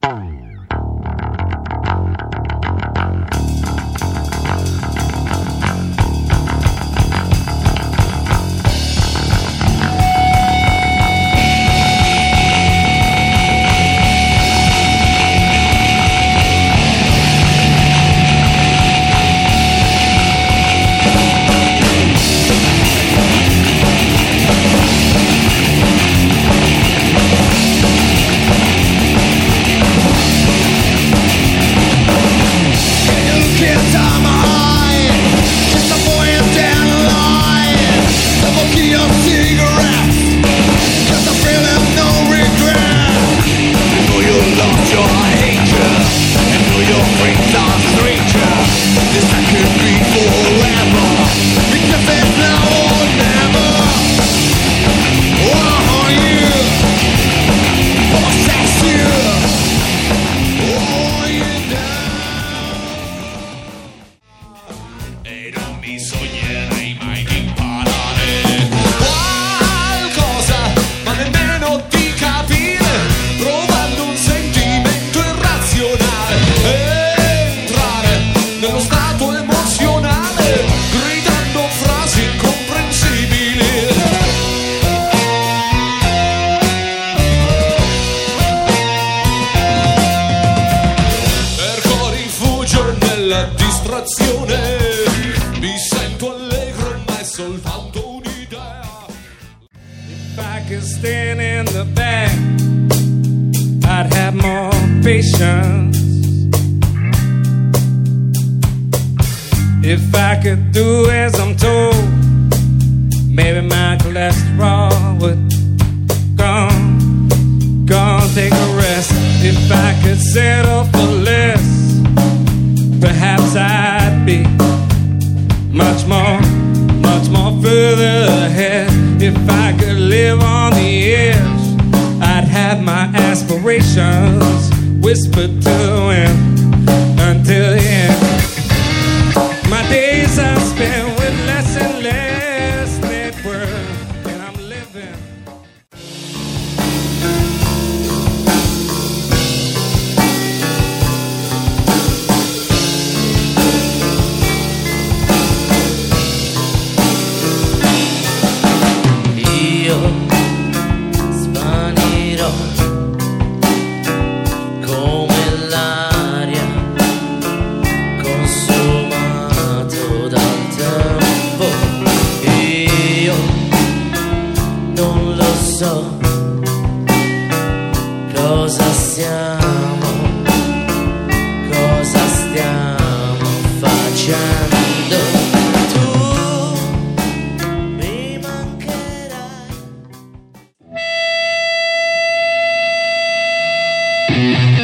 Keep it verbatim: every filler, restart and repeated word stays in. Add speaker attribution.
Speaker 1: Mi sento allegro, ma è soltanto un'idea.
Speaker 2: If I could stand in the back, I'd have more patience. If I could do as I'm told, maybe my cholesterol would gone, gone take a rest. If I could settle for less, perhaps I'd be much more, much more further ahead. If I could live on the edge, I'd have my aspirations whispered to him until the end. My days are spent with less and less net worth, and I'm living.
Speaker 3: Svanirò come l'aria consumato dal tempo. Io non lo so cosa stiamo, cosa stiamo facendo. Tu mi mancherai.